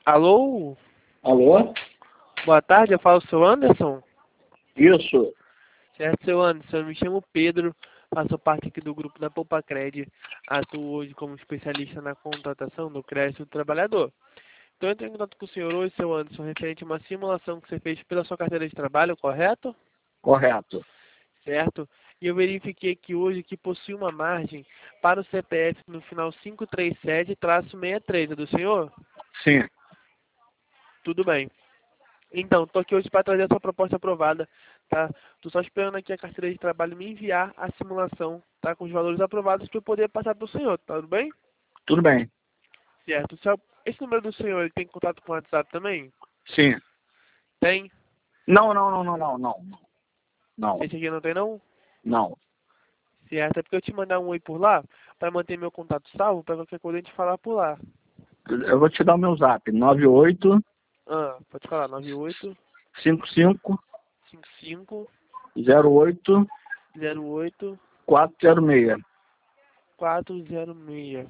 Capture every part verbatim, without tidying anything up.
Alô? Alô? Boa tarde, eu falo o seu Anderson? Isso. Certo, seu Anderson, eu me chamo Pedro, faço parte aqui do grupo da Poupacred, atuo hoje como especialista na contratação do crédito do trabalhador. Então eu entrei em contato com o senhor hoje, seu Anderson, referente a uma simulação que você fez pela sua carteira de trabalho, correto? Correto. Certo? E eu verifiquei que hoje que possui uma margem para o C P F no final cinco três sete sessenta e três, é do senhor? Sim. Tudo bem. Então, estou aqui hoje para trazer a sua proposta aprovada, tá? Estou só esperando aqui a carteira de trabalho me enviar a simulação, tá? Com os valores aprovados para eu poder passar para o senhor, tá tudo bem? Tudo bem. Certo. Seu- Esse número do senhor, ele tem contato com o WhatsApp também? Sim. Tem? Não, não, não, não, não, não. Não. Esse aqui não tem não? Não. Certo. É porque eu te mandar um oi por lá, para manter meu contato salvo, para qualquer coisa a gente falar por lá. Eu vou te dar o meu zap. nove oito Ah, pode falar, nove oito cinco cinco cinco cinco zero oito zero oito quatro zero seis. quatro zero seis.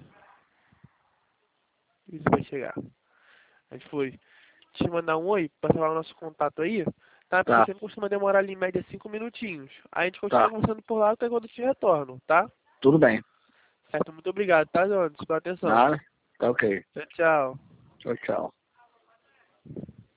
Isso vai chegar. A gente foi te mandar um oi para falar o nosso contato aí, tá? Porque Tá. sempre costuma demorar ali em média cinco minutinhos. Aí a gente continua Tá. conversando por lá até quando eu te retorno, tá? Tudo bem. Certo, muito obrigado, tá, Jones, pela atenção. Nada. Tá ok. Tchau, tchau. Tchau, tchau.